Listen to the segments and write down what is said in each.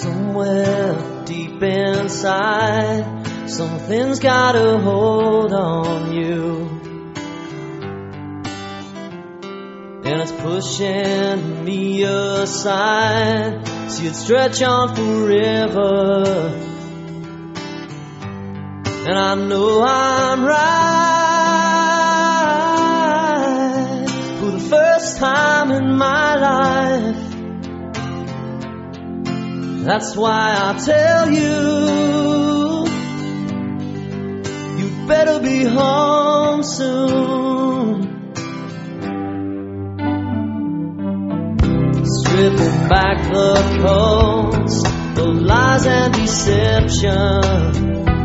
Somewhere deep inside, something's got a hold on you, and it's pushing me aside, so you'd stretch on forever. And I know I'm right for the first time in my life. That's why I tell you, you'd better be home soon. Stripping back the coats of lies and deception,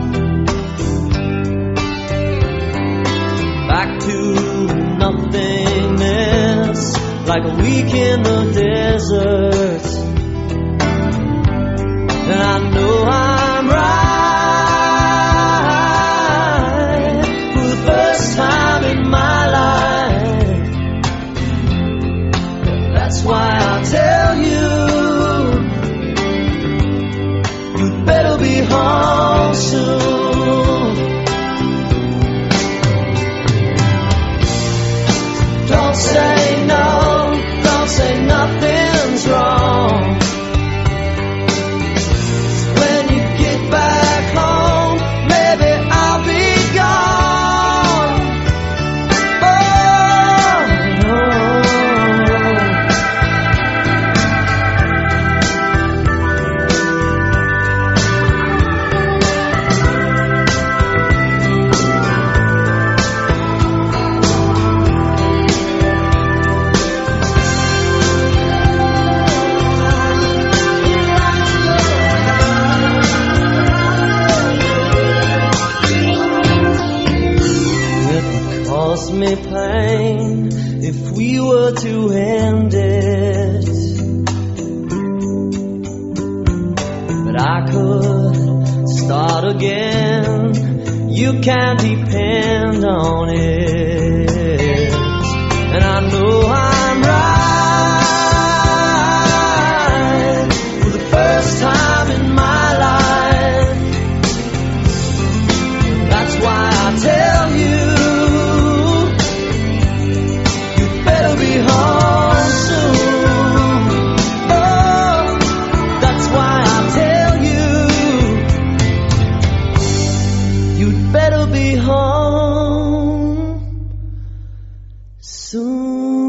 back to nothingness, like a week in the desert. And I know I'm right for the first time in my life. That's why I tell you, you'd better be home soon. Don't say no, don't say nothing's wrong. When you get back home, maybe I'll be gone. Me pain if we were to end it, but I could start again. You can depend on it, and I know I'm right for the first time in my life. That's why I tell you, be home soon. Oh, that's why I tell you, you'd better be home soon.